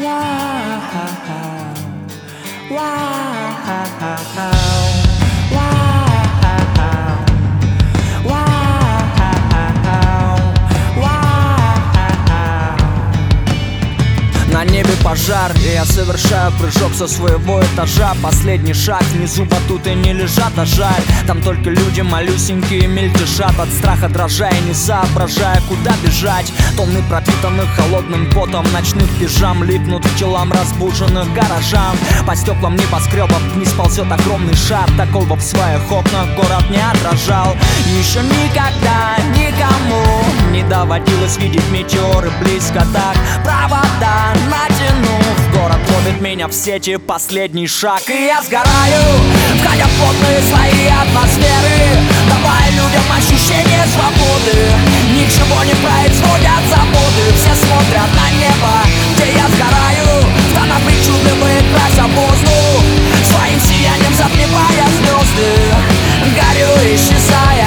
На небе пожар, и я совершаю прыжок со своего этажа. Последний шаг, внизу батуты не лежат, а жаль. Там только люди малюсенькие мельтешат, от страха дрожа и не соображая, куда бежать. Тонны пропитанных холодным потом ночных пижам липнут к телам разбуженных горожан. По стеклам небоскребов вниз ползет огромный шар. Такого в своих окнах город не отражал. Еще никогда никому не доводилось видеть метеоры близко так. Провода натянув, город ловит меня в сети, последний шаг, и я сгораю, входя в плотные слои атмосферы, давая людям ощущение свободы. Ничего не производят заводы, все смотрят на небо, где я сгораю, в тонах причудливые крася воздух, своим сиянием затмевая звезды, горю, исчезая.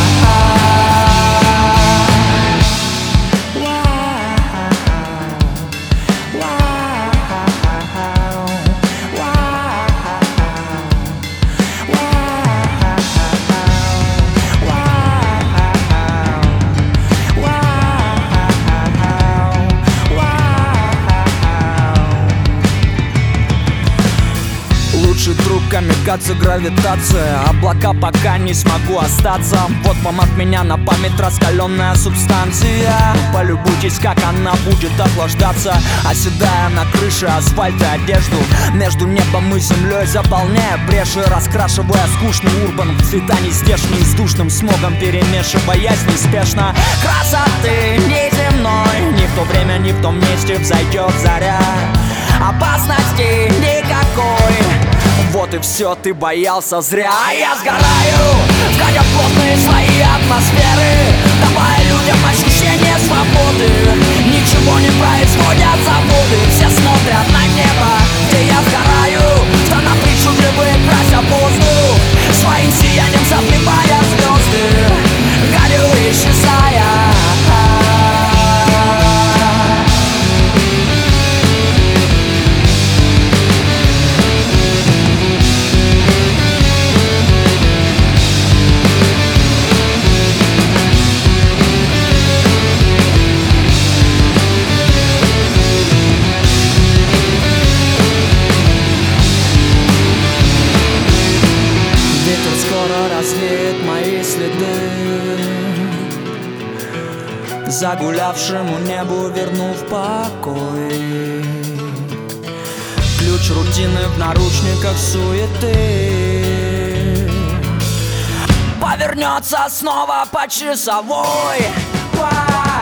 Лучший друг камикадзе, гравитация. Облака пока не смогу остаться. Вот вам от меня на память раскаленная субстанция. Полюбуйтесь, как она будет охлаждаться, оседая на крыше асфальта одежду. Между небом и землей заполняя бреши, раскрашивая скучный урбан в цвета нездешние, с душным смогом перемешиваясь неспешно. Красоты неземной, ни в то время, ни в том месте взойдет заря. Опасности никакой. Вот и все, ты боялся зря. А я сгораю, входя в плотные слои атмосферы, давая людям ощущение свободы. Ничего не производят заводы, все смотрят на небо, где я сгораю, в тонах причудливые крася воздух, своим сиянием затмевая звезды, горю, исчезая. Развеет мои следы, загулявшему небу вернув покой. Ключ рутины в наручниках суеты повернется снова по часовой.